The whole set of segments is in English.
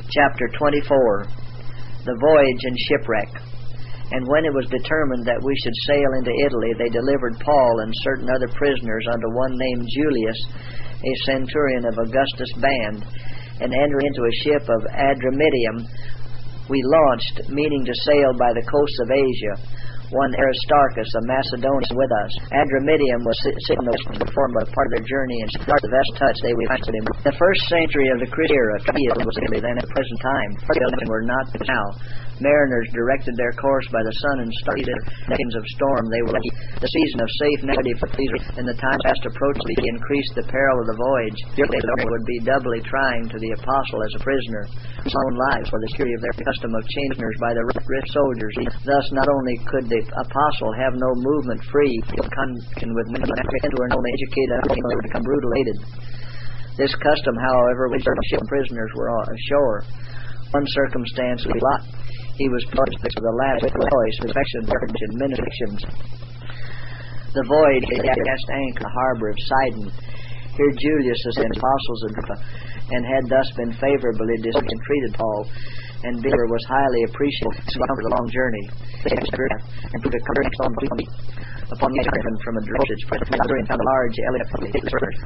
Chapter 24. The Voyage and Shipwreck. And when it was determined that we should sail into Italy, they delivered Paul and certain other prisoners unto one named Julius, a centurion of Augustus' band, and entering into a ship of Adramyttium, we launched, meaning to sail by the coasts of Asia. One Aristarchus, a Macedonian, with us. Adramyttium was sitting performed a part of their journey, and start the vessel touched, they we found him. The first century of the Christian era was Italy then at the present time. And were not now. Mariners directed their course by the sun and stars. Seasons of storm they were lucky. The season of safe navigation for pleasure, and the time fast approached increased the peril of the voyage. It would be doubly trying to the apostle as a prisoner. His own lives for the security of their custom of changers by the rich soldiers. Thus not only could the apostle have no movement free connection with men who were only educated and become brutalated. This custom, however, which ship prisoners were ashore. One circumstance was Lot. He was purged of the last choice, affections, and ministrations. The voyage cast anchor in the harbor of Sidon. Here Julius and his apostles and had thus been favorably treated Paul, and Peter was highly appreciative for the long journey. And put a current on the upon the island from a drosage and found a large elephant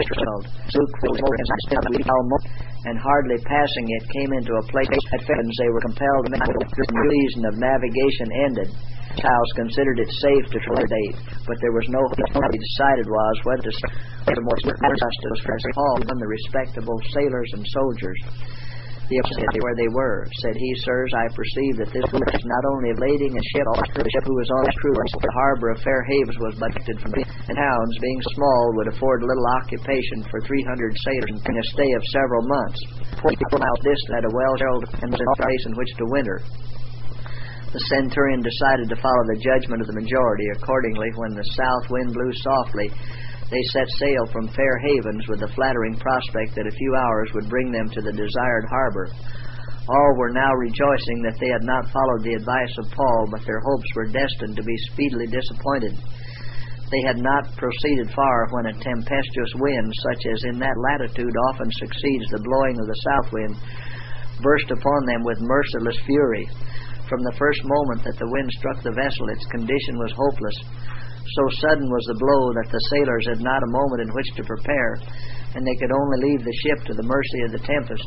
and hardly passing it came into a place at Athens. They were compelled to make the season of navigation ended. Charles considered it safe to trade, but there was no hope. What he decided was whether to start the more justice for Paul and the respectable sailors and soldiers. Where they were, said he, sirs, I perceive that this is not only of lading a ship, the ship who was on the crew, the harbor of Fair Havens was budgeted from and towns, being small, would afford little occupation for 300 sailors in a stay of several months. 40 miles distant at a well-sheltered and was a place in which to winter. The centurion decided to follow the judgment of the majority. Accordingly, when the south wind blew softly, they set sail from Fair Havens with the flattering prospect that a few hours would bring them to the desired harbor. All were now rejoicing that they had not followed the advice of Paul, but their hopes were destined to be speedily disappointed. They had not proceeded far when a tempestuous wind, such as in that latitude often succeeds the blowing of the south wind, burst upon them with merciless fury. From the first moment that the wind struck the vessel, its condition was hopeless. So sudden was the blow that the sailors had not a moment in which to prepare, and they could only leave the ship to the mercy of the tempest.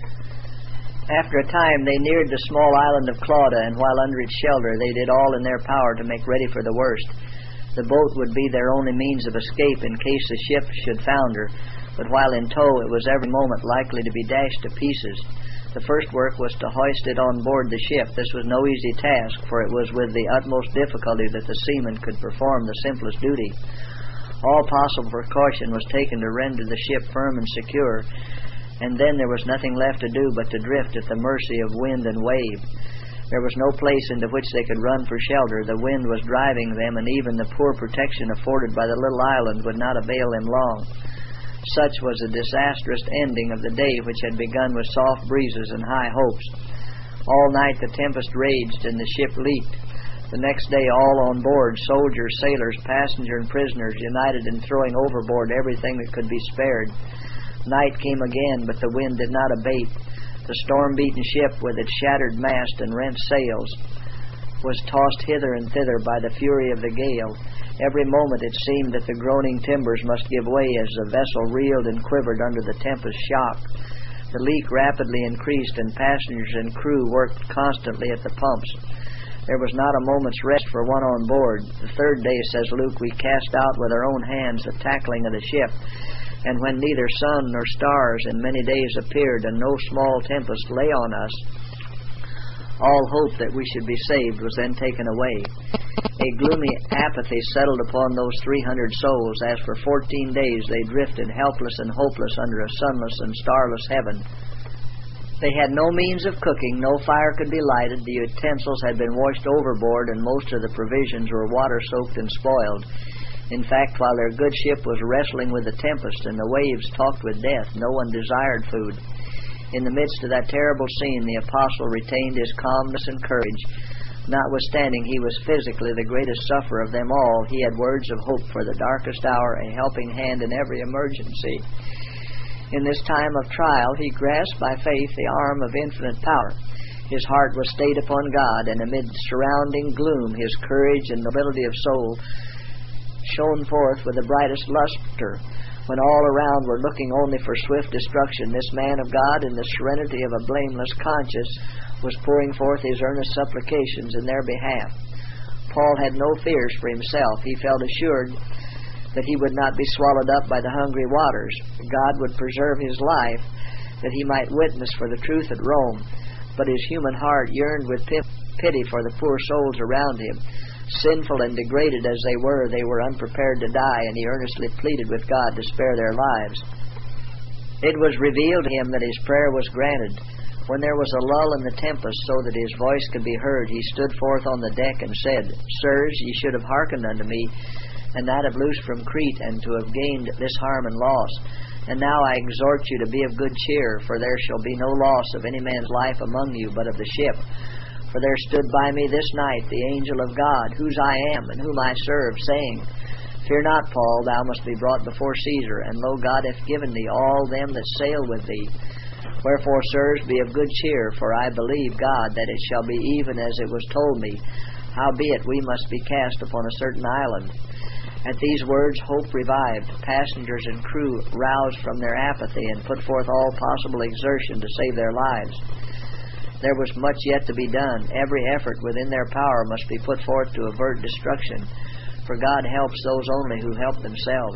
After a time they neared the small island of Clauda, and while under its shelter they did all in their power to make ready for the worst. The boat would be their only means of escape in case the ship should founder, but while in tow it was every moment likely to be dashed to pieces. The first work was to hoist it on board the ship. This was no easy task, for it was with the utmost difficulty that the seaman could perform the simplest duty. All possible precaution was taken to render the ship firm and secure, and then there was nothing left to do but to drift at the mercy of wind and wave. There was no place into which they could run for shelter. The wind was driving them, and even the poor protection afforded by the little island would not avail them long. Such was the disastrous ending of the day, which had begun with soft breezes and high hopes. All night the tempest raged and the ship leaked. The next day all on board, soldiers, sailors, passengers, and prisoners, united in throwing overboard everything that could be spared. Night came again, but the wind did not abate. The storm-beaten ship, with its shattered mast and rent sails, was tossed hither and thither by the fury of the gale. Every moment it seemed that the groaning timbers must give way as the vessel reeled and quivered under the tempest's shock. The leak rapidly increased, and passengers and crew worked constantly at the pumps. There was not a moment's rest for one on board. The third day, says Luke, we cast out with our own hands the tackling of the ship, and when neither sun nor stars in many days appeared, and no small tempest lay on us, all hope that we should be saved was then taken away. A gloomy apathy settled upon those 300 souls, as for 14 days they drifted helpless and hopeless under a sunless and starless heaven. They had no means of cooking, no fire could be lighted, the utensils had been washed overboard, and most of the provisions were water-soaked and spoiled. In fact, while their good ship was wrestling with the tempest and the waves talked with death, no one desired food. In the midst of that terrible scene, the apostle retained his calmness and courage. Notwithstanding he was physically the greatest sufferer of them all, he had words of hope for the darkest hour, a helping hand in every emergency. In this time of trial, he grasped by faith the arm of infinite power. His heart was stayed upon God, and amid surrounding gloom, his courage and nobility of soul shone forth with the brightest luster. When all around were looking only for swift destruction, this man of God, in the serenity of a blameless conscience, was pouring forth his earnest supplications in their behalf. Paul had no fears for himself. He felt assured that he would not be swallowed up by the hungry waters. God would preserve his life, that he might witness for the truth at Rome. But his human heart yearned with pity for the poor souls around him. Sinful and degraded as they were unprepared to die, and he earnestly pleaded with God to spare their lives. It was revealed to him that his prayer was granted. When there was a lull in the tempest, so that his voice could be heard, he stood forth on the deck and said, Sirs, ye should have hearkened unto me, and not have loosed from Crete, and to have gained this harm and loss. And now I exhort you to be of good cheer, for there shall be no loss of any man's life among you, but of the ship. For there stood by me this night the angel of God, whose I am, and whom I serve, saying, Fear not, Paul, thou must be brought before Caesar, and lo, God hath given thee all them that sail with thee. Wherefore, sirs, be of good cheer, for I believe God that it shall be even as it was told me. Howbeit we must be cast upon a certain island. At these words hope revived. Passengers and crew roused from their apathy and put forth all possible exertion to save their lives. There was much yet to be done. Every effort within their power must be put forth to avert destruction, for God helps those only who help themselves.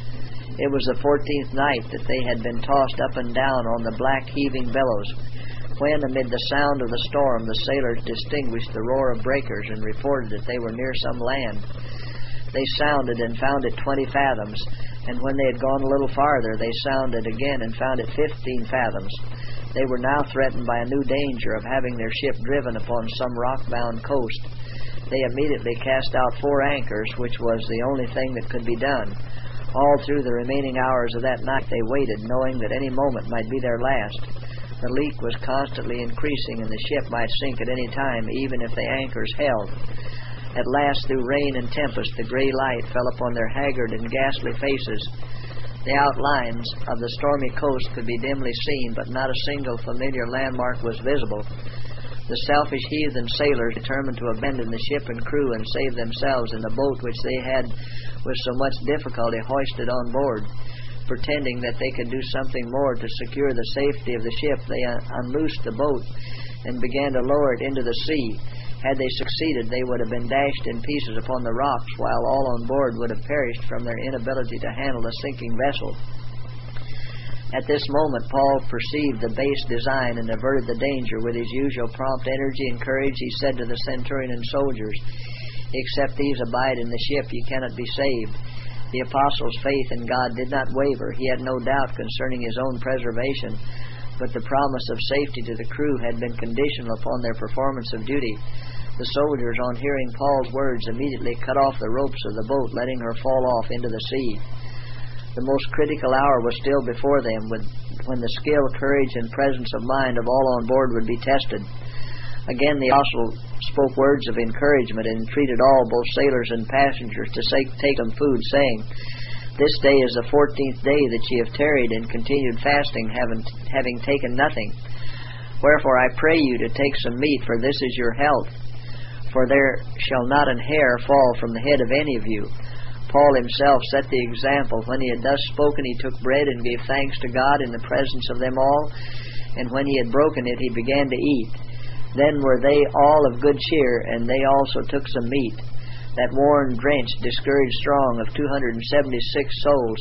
It was the 14th night that they had been tossed up and down on the black heaving billows, when, amid the sound of the storm, the sailors distinguished the roar of breakers and reported that they were near some land. They sounded and found it 20 fathoms, and when they had gone a little farther, they sounded again and found it 15 fathoms. They were now threatened by a new danger of having their ship driven upon some rock-bound coast. They immediately cast out 4 anchors, which was the only thing that could be done. All through the remaining hours of that night they waited, knowing that any moment might be their last. The leak was constantly increasing, and the ship might sink at any time, even if the anchors held. At last, through rain and tempest, the gray light fell upon their haggard and ghastly faces. The outlines of the stormy coast could be dimly seen, but not a single familiar landmark was visible. The selfish heathen sailors determined to abandon the ship and crew and save themselves in the boat which they had with so much difficulty hoisted on board. Pretending that they could do something more to secure the safety of the ship, they unloosed the boat and began to lower it into the sea. Had they succeeded, they would have been dashed in pieces upon the rocks, while all on board would have perished from their inability to handle a sinking vessel. At this moment, Paul perceived the base design and averted the danger. With his usual prompt energy and courage, he said to the centurion and soldiers, Except these abide in the ship, ye cannot be saved. The apostle's faith in God did not waver. He had no doubt concerning his own preservation, but the promise of safety to the crew had been conditional upon their performance of duty. The soldiers, on hearing Paul's words, immediately cut off the ropes of the boat, letting her fall off into the sea. The most critical hour was still before them, when the skill, courage, and presence of mind of all on board would be tested. Again the apostle spoke words of encouragement and entreated all, both sailors and passengers, to take them food, saying, This day is the 14th day that ye have tarried and continued fasting, having taken nothing. Wherefore I pray you to take some meat, for this is your health. For there shall not an hair fall from the head of any of you. Paul himself set the example. When he had thus spoken, he took bread and gave thanks to God in the presence of them all, and when he had broken it, he began to eat. Then were they all of good cheer, and they also took some meat. That worn, drenched, discouraged throng of 276 souls,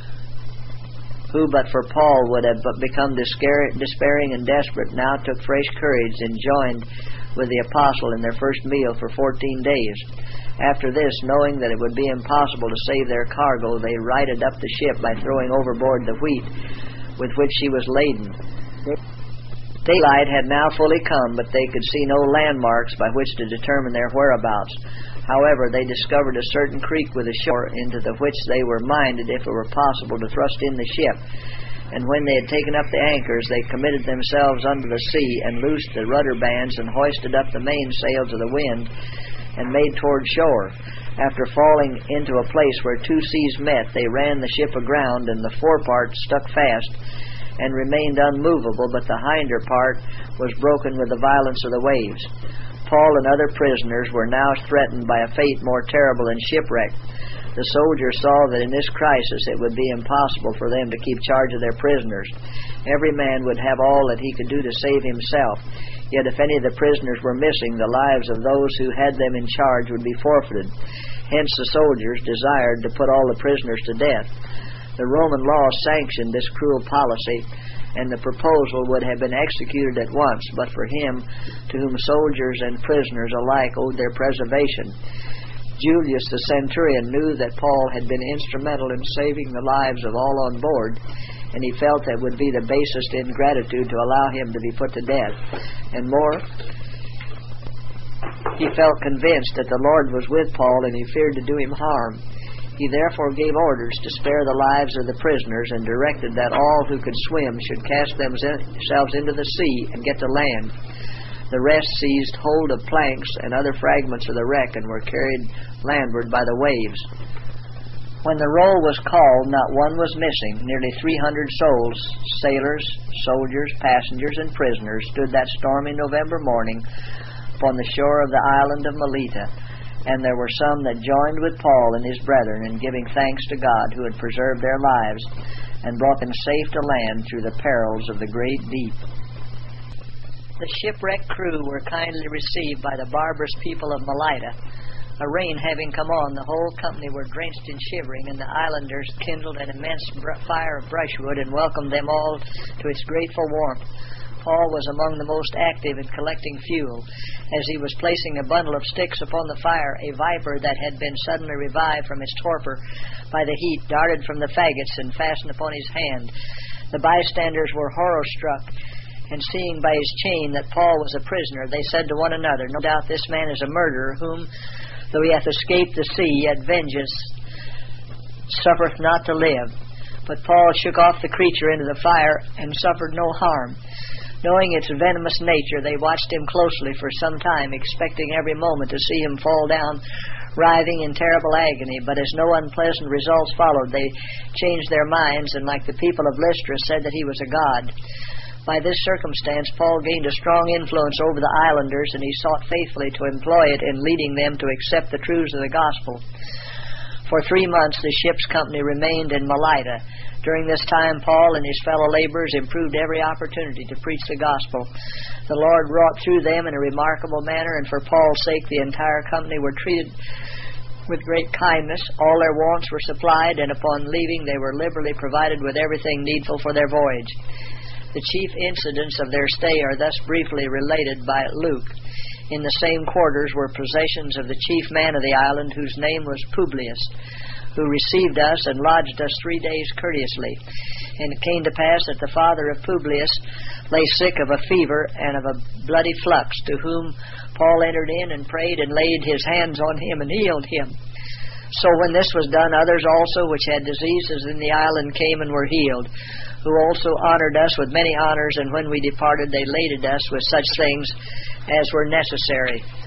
who but for Paul would have become despairing and desperate, now took fresh courage and joined with the apostle in their first meal for 14 days. After this, knowing that it would be impossible to save their cargo, they righted up the ship by throwing overboard the wheat with which she was laden. Daylight had now fully come, but they could see no landmarks by which to determine their whereabouts. However, they discovered a certain creek with a shore, into the which they were minded, if it were possible, to thrust in the ship. And when they had taken up the anchors, they committed themselves unto the sea, and loosed the rudder bands, and hoisted up the mainsail to the wind, and made toward shore. After falling into a place where two seas met, they ran the ship aground, and the forepart stuck fast and remained unmovable, but the hinder part was broken with the violence of the waves. Paul and other prisoners were now threatened by a fate more terrible than shipwreck. The soldiers saw that in this crisis it would be impossible for them to keep charge of their prisoners. Every man would have all that he could do to save himself. Yet if any of the prisoners were missing, the lives of those who had them in charge would be forfeited. Hence the soldiers desired to put all the prisoners to death. The Roman law sanctioned this cruel policy, and the proposal would have been executed at once, but for him to whom soldiers and prisoners alike owed their preservation. Julius the centurion knew that Paul had been instrumental in saving the lives of all on board, and he felt that would be the basest ingratitude to allow him to be put to death. And more, he felt convinced that the Lord was with Paul, and he feared to do him harm. He therefore gave orders to spare the lives of the prisoners, and directed that all who could swim should cast themselves into the sea and get to land. The rest seized hold of planks and other fragments of the wreck and were carried landward by the waves. When the roll was called, not one was missing. Nearly 300 souls, sailors, soldiers, passengers, and prisoners, stood that stormy November morning upon the shore of the island of Melita, and there were some that joined with Paul and his brethren in giving thanks to God who had preserved their lives and brought them safe to land through the perils of the great deep. The shipwrecked crew were kindly received by the barbarous people of Melita. A rain having come on, the whole company were drenched and shivering, and the islanders kindled an immense fire of brushwood and welcomed them all to its grateful warmth. Paul was among the most active in collecting fuel. As he was placing a bundle of sticks upon the fire, a viper that had been suddenly revived from its torpor by the heat darted from the faggots and fastened upon his hand. The bystanders were horror-struck, and seeing by his chain that Paul was a prisoner, they said to one another, "No doubt this man is a murderer, whom, though he hath escaped the sea, yet vengeance suffereth not to live." But Paul shook off the creature into the fire and suffered no harm. Knowing its venomous nature, they watched him closely for some time, expecting every moment to see him fall down, writhing in terrible agony. But as no unpleasant results followed, they changed their minds, and like the people of Lystra, said that he was a god. By this circumstance, Paul gained a strong influence over the islanders, and he sought faithfully to employ it in leading them to accept the truths of the gospel. For 3 months, the ship's company remained in Melita. During this time, Paul and his fellow laborers improved every opportunity to preach the gospel. The Lord wrought through them in a remarkable manner, and for Paul's sake, the entire company were treated with great kindness. All their wants were supplied, and upon leaving, they were liberally provided with everything needful for their voyage. The chief incidents of their stay are thus briefly related by Luke. In the same quarters were possessions of the chief man of the island, whose name was Publius, who received us and lodged us 3 days courteously. And it came to pass that the father of Publius lay sick of a fever and of a bloody flux, to whom Paul entered in and prayed and laid his hands on him and healed him. So when this was done, others also which had diseases in the island came and were healed, who also honored us with many honors, and when we departed, they laded us with such things as were necessary.